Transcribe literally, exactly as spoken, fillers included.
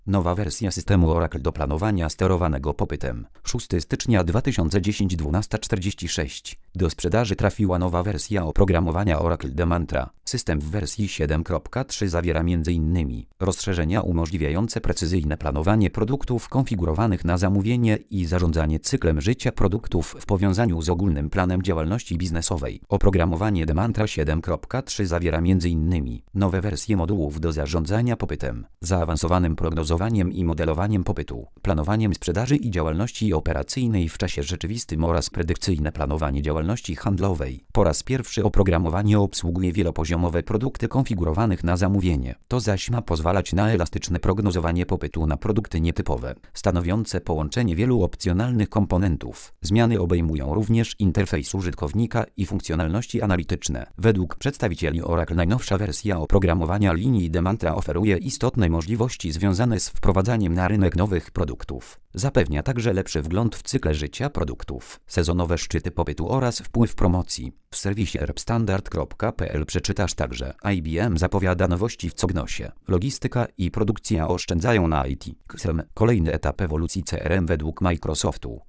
Nowa wersja systemu Oracle do planowania sterowanego popytem. szóstego stycznia dwa tysiące dziesiątego dwunasta czterdzieści sześć. Do sprzedaży trafiła nowa wersja oprogramowania Oracle Demantra. System w wersji siedem kropka trzy zawiera m.in. rozszerzenia umożliwiające precyzyjne planowanie produktów konfigurowanych na zamówienie i zarządzanie cyklem życia produktów w powiązaniu z ogólnym planem działalności biznesowej. Oprogramowanie Demantra siedem kropka trzy zawiera m.in. nowe wersje modułów do zarządzania popytem, zaawansowanym prognozowaniem i modelowaniem popytu, planowaniem sprzedaży i działalności operacyjnej w czasie rzeczywistym oraz predykcyjne planowanie działalności handlowej. Po raz pierwszy oprogramowanie obsługuje wielopoziomowe produkty konfigurowanych na zamówienie. To zaś ma pozwalać na elastyczne prognozowanie popytu na produkty nietypowe, stanowiące połączenie wielu opcjonalnych komponentów. Zmiany obejmują również interfejs użytkownika i funkcjonalności analityczne. Według przedstawicieli Oracle najnowsza wersja oprogramowania linii Demantra oferuje istotne możliwości związane z wprowadzaniem na rynek nowych produktów. Zapewnia także lepszy wgląd w cykle życia produktów, sezonowe szczyty popytu oraz wpływ promocji. W serwisie erbstandard kropka p l przeczytasz także: I B M zapowiada nowości w Cognosie. Logistyka i produkcja oszczędzają na I T. K S M. Kolejny etap ewolucji C R M według Microsoftu.